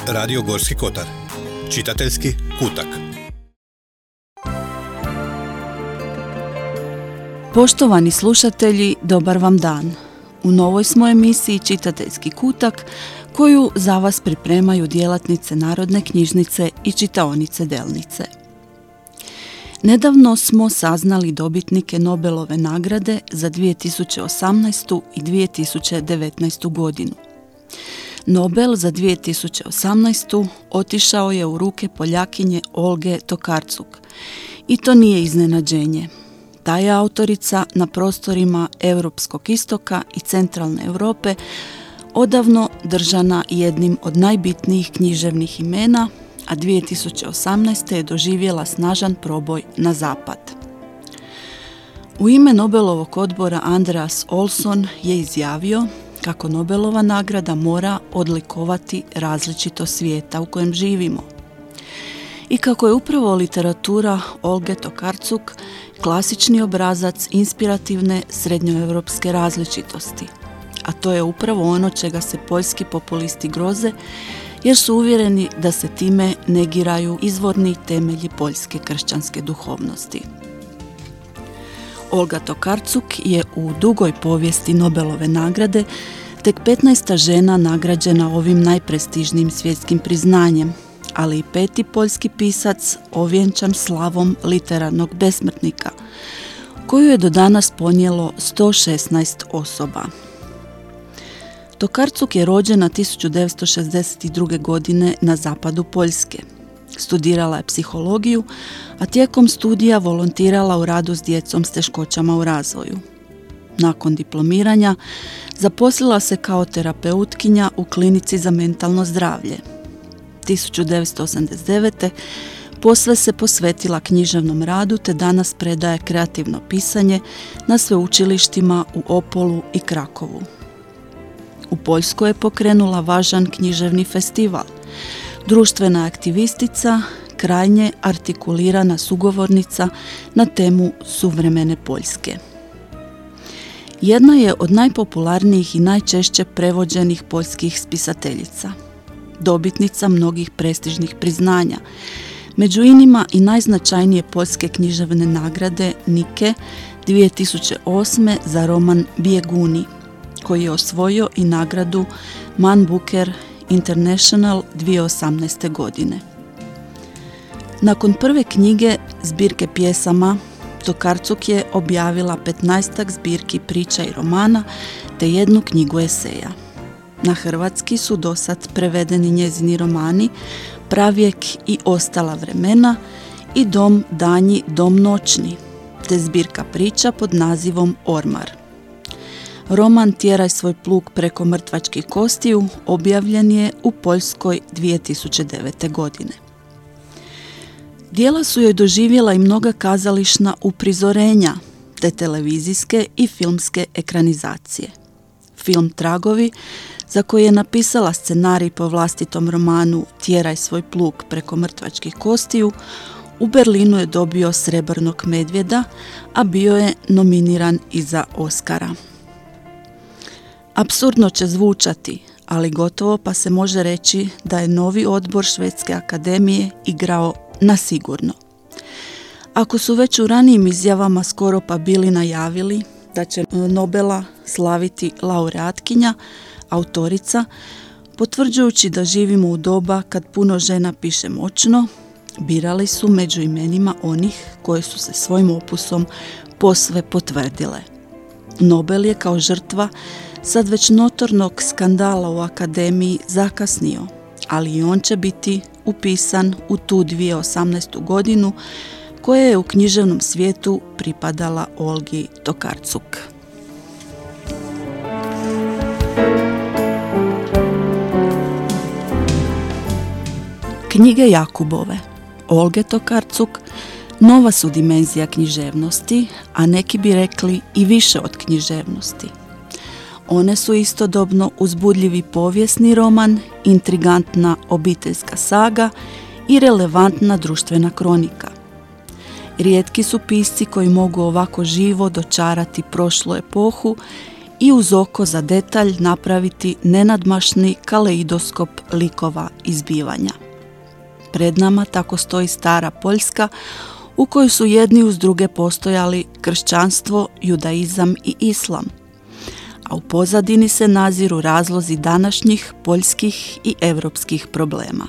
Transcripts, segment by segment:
Radio Gorski Kotar. Čitateljski kutak. Poštovani slušatelji, dobar vam dan. U novoj smo emisiji Čitateljski kutak, koju za vas pripremaju djelatnice Narodne knjižnice i čitaonice Delnice. Nedavno smo saznali dobitnike Nobelove nagrade za 2018. i 2019. godinu. Nobel za 2018. otišao je u ruke Poljakinje Olge Tokarczuk. I to nije iznenađenje. Ta je autorica na prostorima Europskog istoka i centralne Europe odavno držana jednim od najbitnijih književnih imena, a 2018. je doživjela snažan proboj na zapad. U ime Nobelovog odbora Andreas Olsson je izjavio kako Nobelova nagrada mora odlikovati različito svijeta u kojem živimo. I kako je upravo literatura Olge Tokarczuk klasični obrazac inspirativne srednjoevropske različitosti. A to je upravo ono čega se poljski populisti groze, jer su uvjereni da se time negiraju izvorni temelji poljske kršćanske duhovnosti. Olga Tokarczuk je u dugoj povijesti Nobelove nagrade tek 15. žena nagrađena ovim najprestižnijim svjetskim priznanjem, ali i 5. poljski pisac ovjenčan slavom literarnog besmrtnika, koju je do danas ponijelo 116 osoba. Tokarczuk je rođena 1962. godine na zapadu Poljske. Studirala je psihologiju, a tijekom studija volontirala u radu s djecom s teškoćama u razvoju. Nakon diplomiranja zaposlila se kao terapeutkinja u klinici za mentalno zdravlje. 1989. posve se posvetila književnom radu te danas predaje kreativno pisanje na sveučilištima u Opolu i Krakovu. U Poljskoj je pokrenula važan književni festival. Društvena aktivistica, krajnje artikulirana sugovornica na temu suvremene Poljske. Jedna je od najpopularnijih i najčešće prevođenih poljskih spisateljica. Dobitnica mnogih prestižnih priznanja. Među inima i najznačajnije poljske književne nagrade Nike 2008. za roman Bijeguni, koji je osvojio i nagradu Man Booker International 2018. godine. Nakon prve knjige zbirke pjesama, Tokarczuk je objavila 15 zbirki priča i romana te jednu knjigu eseja. Na hrvatski su dosad prevedeni njezini romani Pravijek i ostala vremena i Dom danji, dom noćni, te zbirka priča pod nazivom Ormar. Roman Tjeraj svoj plug preko mrtvačkih kostiju objavljen je u Poljskoj 2009. godine. Djela su joj doživjela i mnoga kazališna uprizorenja, te televizijske i filmske ekranizacije. Film Tragovi, za koji je napisala scenarij po vlastitom romanu Tjeraj svoj plug preko mrtvačkih kostiju, u Berlinu je dobio Srebrnog medvjeda, a bio je nominiran i za Oscara. Apsurdno će zvučati, ali gotovo pa se može reći da je novi odbor Švedske akademije igrao na sigurno. Ako su već u ranijim izjavama skoro pa bili najavili da će Nobela slaviti laureatkinja, autorica, potvrđujući da živimo u doba kad puno žena piše moćno, birali su među imenima onih koje su se svojim opusom posve potvrdile. Nobel je kao žrtva sad već notornog skandala u akademiji zakasnio, ali i on će biti upisan u tu 2018. godinu koja je u književnom svijetu pripadala Olgi Tokarczuk. Knjige Jakubove, Olge Tokarczuk, nova su dimenzija književnosti, a neki bi rekli i više od književnosti. One su istodobno uzbudljivi povijesni roman, intrigantna obiteljska saga i relevantna društvena kronika. Rijetki su pisci koji mogu ovako živo dočarati prošlu epohu i uz oko za detalj napraviti nenadmašni kaleidoskop likova i zbivanja. Pred nama tako stoji stara Poljska u kojoj su jedni uz druge postojali kršćanstvo, judaizam i islam, a u pozadini se naziru razlozi današnjih poljskih i europskih problema.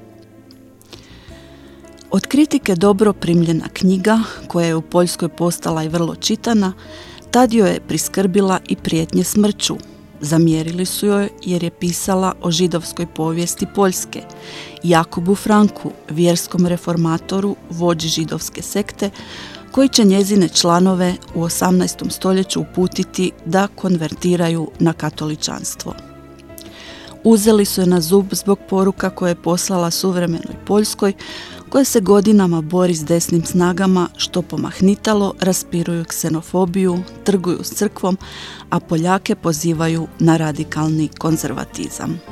Od kritike dobro primljena knjiga, koja je u Poljskoj postala i vrlo čitana, tad joj je priskrbila i prijetnje smrću. Zamjerili su joj jer je pisala o židovskoj povijesti Poljske, Jakobu Franku, vjerskom reformatoru, vođi židovske sekte, koji će njezine članove u 18. stoljeću uputiti da konvertiraju na katoličanstvo. Uzeli su je na zub zbog poruka koje je poslala suvremenoj Poljskoj, koja se godinama bori s desnim snagama što pomahnitalo raspiruju ksenofobiju, trguju s crkvom, a Poljake pozivaju na radikalni konzervatizam.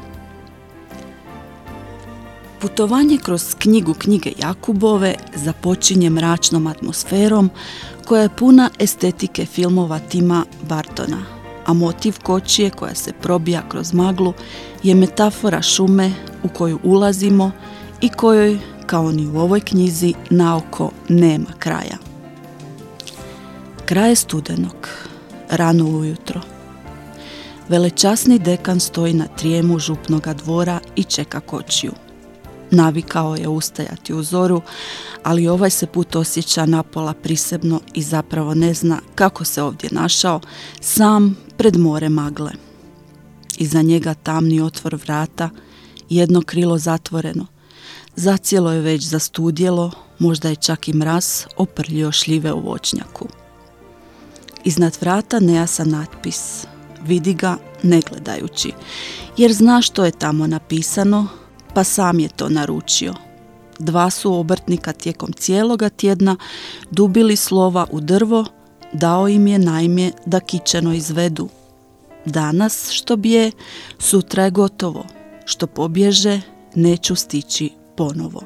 Putovanje kroz knjige Jakubove započinje mračnom atmosferom koja je puna estetike filmova Tima Burtona, a motiv kočije koja se probija kroz maglu je metafora šume u koju ulazimo i kojoj, kao ni u ovoj knjizi, naoko nema kraja. Kraj je studenog, rano ujutro. Velečasni dekan stoji na trijemu župnoga dvora i čeka kočiju. Navikao je ustajati u zoru, ali ovaj se put osjeća napola prisebno i zapravo ne zna kako se ovdje našao, sam pred more magle. Iza njega tamni otvor vrata, jedno krilo zatvoreno. Zacijelo je već zastudjelo, možda je čak i mraz oprljio šljive u voćnjaku. Iznad vrata nejasan natpis. Vidi ga ne gledajući, jer zna što je tamo napisano, pa sam je to naručio. Dva su obrtnika tijekom cijeloga tjedna dubili slova u drvo, dao im je naime da kičeno izvedu. Danas što bije, sutra je gotovo, što pobježe, neću stići ponovo.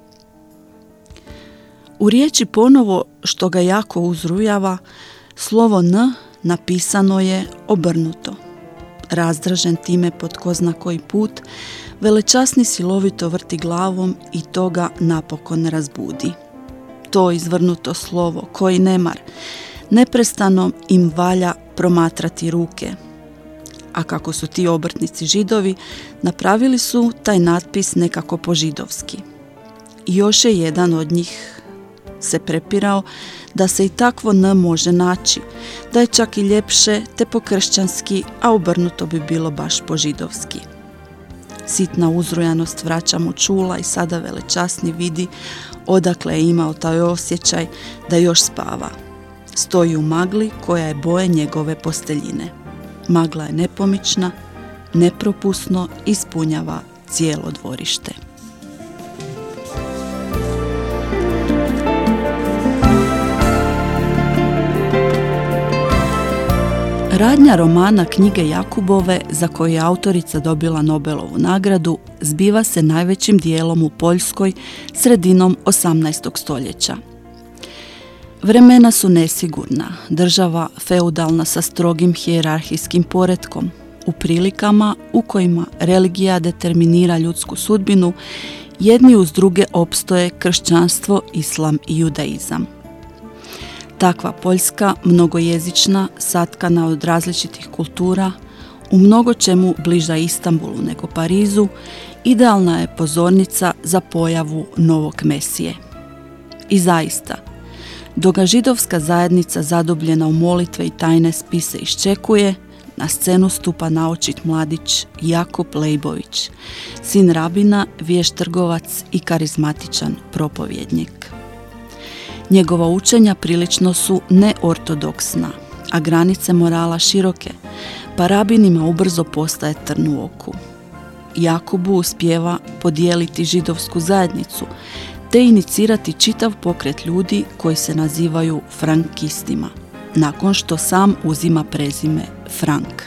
U riječi ponovo, što ga jako uzrujava, slovo N napisano je obrnuto. Razdražen time po tko zna koji put, velečasni silovito vrti glavom i to ga napokon razbudi. To izvrnuto slovo, koji nemar, neprestano im valja promatrati ruke. A kako su ti obrtnici Židovi, napravili su taj natpis nekako po židovski. I još je jedan od njih se prepirao da se i takvo N može naći, da je čak i ljepše te po kršćanski, a obrnuto bi bilo baš po židovski. Sitna uzrujanost vraća mu čula i sada velečasni vidi odakle je imao taj osjećaj da još spava. Stoji u magli koja je boje njegove posteljine. Magla je nepomična, nepropusno ispunjava cijelo dvorište. Radnja romana knjige Jakubove, za koju je autorica dobila Nobelovu nagradu, zbiva se najvećim dijelom u Poljskoj sredinom 18. stoljeća. Vremena su nesigurna, država feudalna sa strogim hijerarhijskim poretkom, u prilikama u kojima religija determinira ljudsku sudbinu, jedni uz druge opstoje kršćanstvo, islam i judaizam. Takva Poljska, mnogojezična, satkana od različitih kultura, u mnogo čemu bliža Istanbulu nego Parizu, idealna je pozornica za pojavu novog Mesije. I zaista, dok ga židovska zajednica zadobljena u molitve i tajne spise iščekuje, na scenu stupa naočit mladić Jakub Lejbović, sin rabina, vješt trgovac i karizmatičan propovjednik. Njegova učenja prilično su neortodoksna, a granice morala široke, pa rabinima ubrzo postaje trn u oku. Jakubu uspijeva podijeliti židovsku zajednicu, te inicirati čitav pokret ljudi koji se nazivaju frankistima, nakon što sam uzima prezime Frank.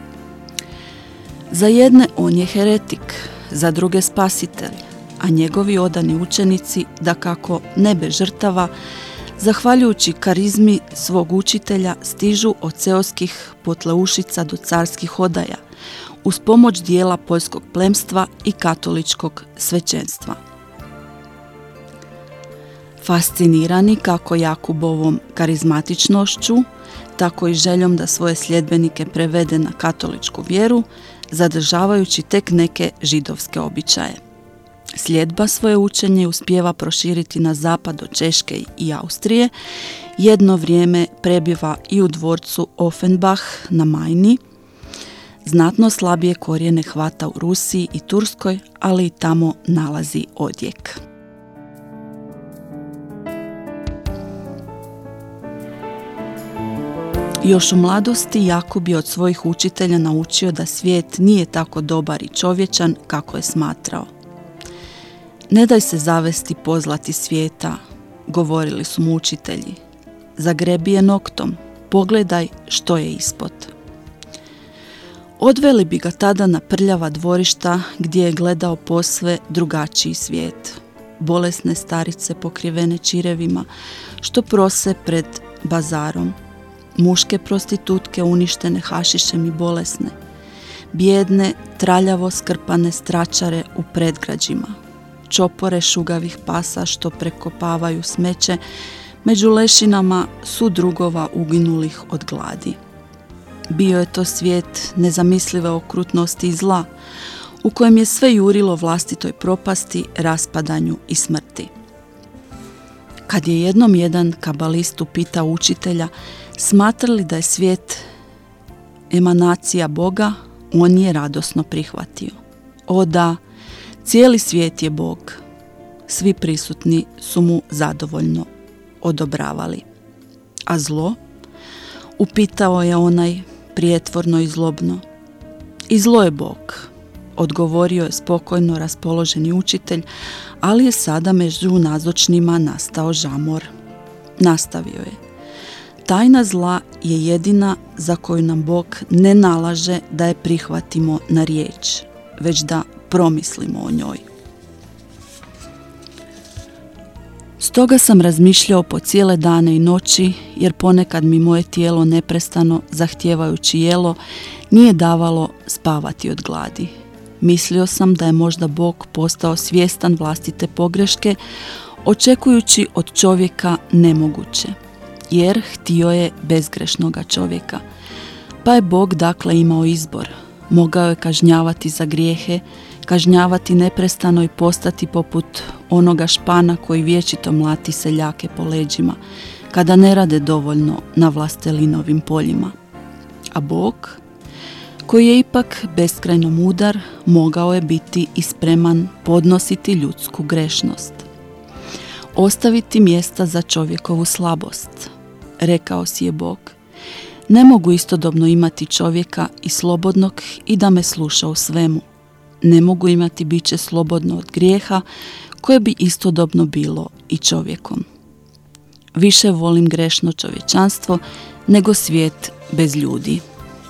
Za jedne on je heretik, za druge spasitelj, a njegovi odani učenici, dakako ne bez žrtava, Zahvaljujući karizmi svog učitelja stižu od seoskih potleušica do carskih odaja, uz pomoć dijela poljskog plemstva i katoličkog svećenstva. Fascinirani kako Jakubovom karizmatičnošću, tako i željom da svoje sljedbenike prevede na katoličku vjeru, zadržavajući tek neke židovske običaje. Sljedba svoje učenje uspijeva proširiti na zapad od Češke i Austrije, jedno vrijeme prebiva i u dvorcu Offenbach na Majni, znatno slabije korijene hvata u Rusiji i Turskoj, ali i tamo nalazi odjek. Još u mladosti Jakub je od svojih učitelja naučio da svijet nije tako dobar i čovječan kako je smatrao. Ne daj se zavesti pozlati svijeta, govorili su mu učitelji. Zagrebi je noktom, pogledaj što je ispod. Odveli bi ga tada na prljava dvorišta gdje je gledao posve drugačiji svijet. Bolesne starice pokrivene čirevima što prose pred bazarom. Muške prostitutke uništene hašišem i bolesne. Bijedne, traljavo skrpane stračare u predgrađima. Čopore šugavih pasa što prekopavaju smeće među lešinama su drugova uginulih od gladi. Bio je to svijet nezamislive okrutnosti i zla, u kojem je sve jurilo vlastitoj propasti, raspadanju i smrti. Kad je jednom jedan kabalist upitao učitelja smatra li da je svijet emanacija Boga, on je radosno prihvatio. O da, cijeli svijet je Bog. Svi prisutni su mu zadovoljno odobravali. A zlo? Upitao je onaj prijetvorno i zlobno. I zlo je Bog, odgovorio je spokojno raspoloženi učitelj, ali je sada među nazočnima nastao žamor. Nastavio je. Tajna zla je jedina za koju nam Bog ne nalaže da je prihvatimo na riječ, već da promislimo o njoj. Stoga sam razmišljao po cijele dane i noći, jer ponekad mi moje tijelo neprestano, zahtijevajući jelo, nije davalo spavati od gladi. Mislio sam da je možda Bog postao svjestan vlastite pogreške, očekujući od čovjeka nemoguće, jer htio je bezgrešnoga čovjeka. Pa je Bog dakle imao izbor. Mogao je kažnjavati za grijehe, kažnjavati neprestano i postati poput onoga špana koji vječito mlati seljake po leđima, kada ne rade dovoljno na vlastelinovim poljima. A Bog, koji je ipak beskrajno mudar, mogao je biti i spreman podnositi ljudsku grešnost. Ostaviti mjesta za čovjekovu slabost. Rekao si je Bog, ne mogu istodobno imati čovjeka i slobodnog i da me sluša u svemu. Ne mogu imati biće slobodno od grijeha koje bi istodobno bilo i čovjekom. Više volim grešno čovječanstvo nego svijet bez ljudi.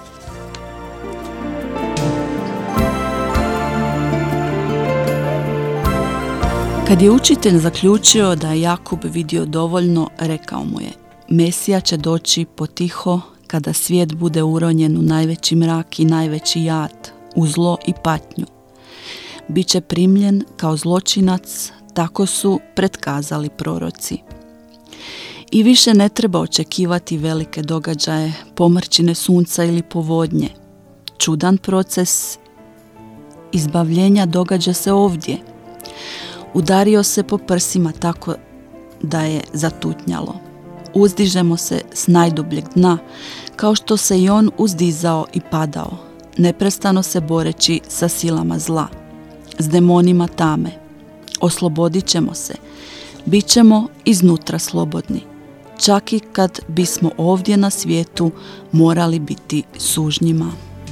Kad je učitelj zaključio da je Jakub vidio dovoljno, rekao mu je: Mesija će doći potiho kada svijet bude uronjen u najveći mrak i najveći jad, u zlo i patnju. Biće primljen kao zločinac, tako su pretkazali proroci. I više ne treba očekivati velike događaje, pomrčine sunca ili povodnje. Čudan proces izbavljenja događa se ovdje. Udario se po prsima tako da je zatutnjalo. Uzdižemo se s najdubljeg dna, kao što se i on uzdizao i padao, neprestano se boreći sa silama zla, s demonima tame. Oslobodit ćemo se, bit ćemo iznutra slobodni, čak i kad bismo ovdje na svijetu morali biti sužnjima.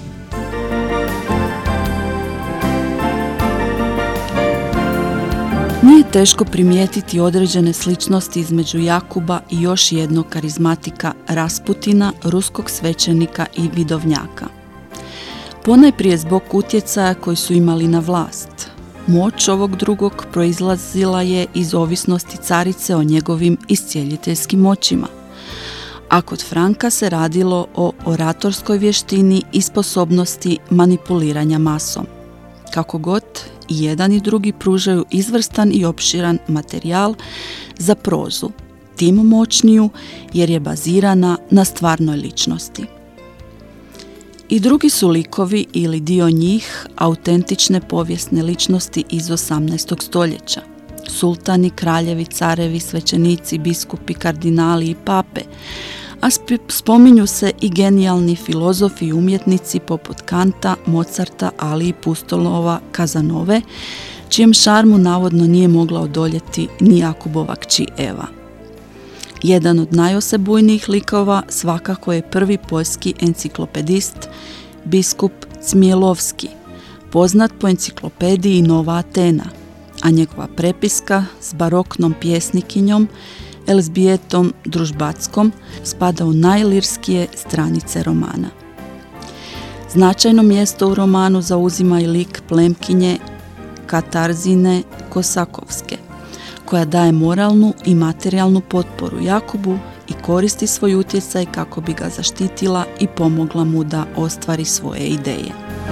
Nije teško primijetiti određene sličnosti između Jakuba i još jednog karizmatika Rasputina, ruskog svećenika i vidovnjaka. Ponajprije zbog utjecaja koji su imali na vlast. Moć ovog drugog proizlazila je iz ovisnosti carice o njegovim iscijeljiteljskim moćima, a kod Franka se radilo o oratorskoj vještini i sposobnosti manipuliranja masom. Kako god, i jedan i drugi pružaju izvrstan i opširan materijal za prozu, tim moćniju jer je bazirana na stvarnoj ličnosti. I drugi su likovi ili dio njih autentične povijesne ličnosti iz 18. stoljeća. Sultani, kraljevi, carevi, svećenici, biskupi, kardinali i pape, a spominju se i genijalni filozofi i umjetnici poput Kanta, Mozarta, ali i Pustolova Kazanove, čijem šarmu navodno nije mogla odoljeti ni Jakubova kći Eva. Jedan od najosebujnijih likova svakako je prvi poljski enciklopedist, biskup Cmielovski, poznat po enciklopediji Nova Atena, a njegova prepiska s baroknom pjesnikinjom Elzbijetom Družbackom spada u najlirskije stranice romana. Značajno mjesto u romanu zauzima i lik plemkinje Katarzine Kosakovske, koja daje moralnu i materijalnu potporu Jakubu i koristi svoj utjecaj kako bi ga zaštitila i pomogla mu da ostvari svoje ideje.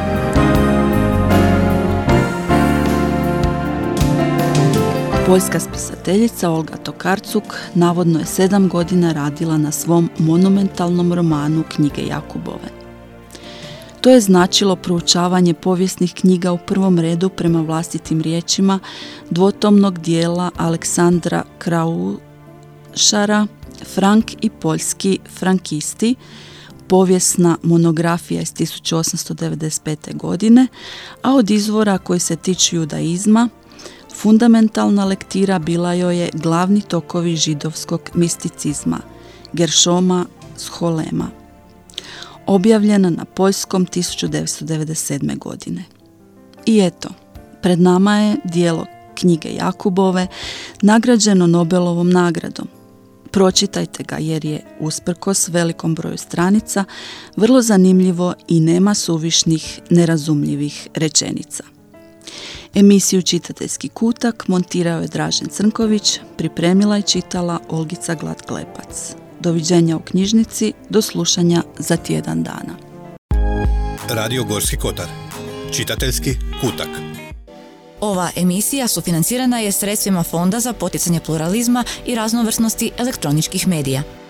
Poljska spisateljica Olga Tokarczuk navodno je 7 godina radila na svom monumentalnom romanu Knjige Jakubove. To je značilo proučavanje povijesnih knjiga u prvom redu prema vlastitim riječima dvotomnog dijela Aleksandra Kraušara, Frank i poljski frankisti, povijesna monografija iz 1895. godine, a od izvora koji se tiču judaizma, fundamentalna lektira bila joj je glavni tokovi židovskog misticizma, Geršoma Scholema, objavljena na poljskom 1997. godine. I eto, pred nama je djelo Knjige Jakubove, nagrađeno Nobelovom nagradom. Pročitajte ga jer je, usprkos velikom broju stranica, vrlo zanimljivo i nema suvišnih, nerazumljivih rečenica. Emisiju Čitateljski kutak montirao je Dražen Crnković, pripremila i čitala Olgica Glat-Klepac. Doviđenja u knjižnici, do slušanja za tjedan dana. Radio Gorski kotar. Čitateljski kutak. Ova emisija sufinancirana je sredstvima Fonda za poticanje pluralizma i raznovrsnosti elektroničkih medija.